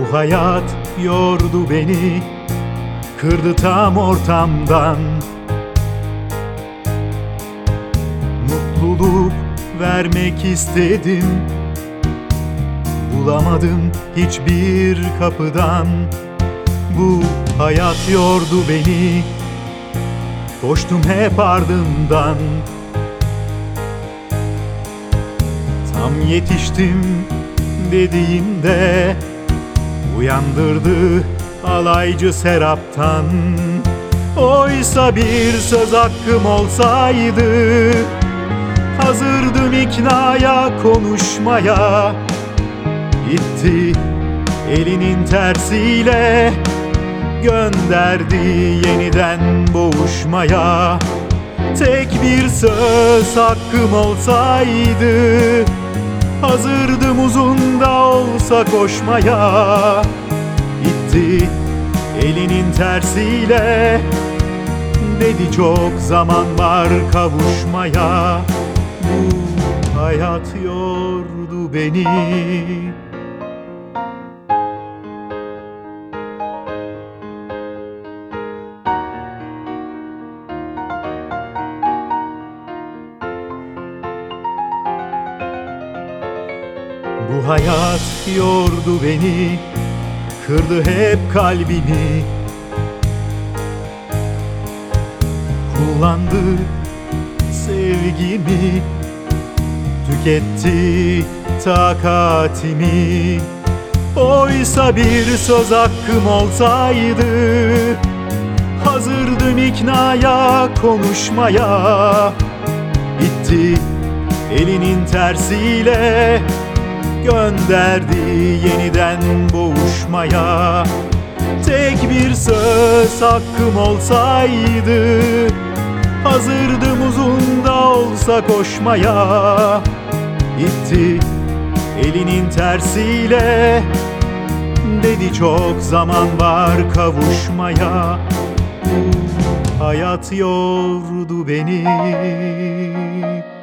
Bu hayat yordu beni, kırdı tam ortamdan. Mutluluk vermek istedim, bulamadım hiçbir kapıdan. Bu hayat yordu beni, koştum hep ardından. Tam yetiştim dediğimde uyandırdı alaycı seraptan. Oysa bir söz hakkım olsaydı, hazırdım iknaya, konuşmaya. Gitti elinin tersiyle, gönderdi yeniden boğuşmaya. Tek bir söz hakkım olsaydı, hazırdım uzun da olsa koşmaya. Gitti elinin tersiyle, dedi çok zaman var kavuşmaya. Bu hayat yordu beni. Bu hayat yordu beni, kırdı hep kalbimi. Kullandı sevgimi, tüketti takatimi. Oysa bir söz hakkım olsaydı, hazırdım iknaya, konuşmaya. Gitti elinin tersiyle, gönderdi yeniden boğuşmaya. Tek bir söz hakkım olsaydı, hazırdım uzun da olsa koşmaya. Gitti elinin tersiyle, dedi çok zaman var kavuşmaya. Bu hayat yordu beni.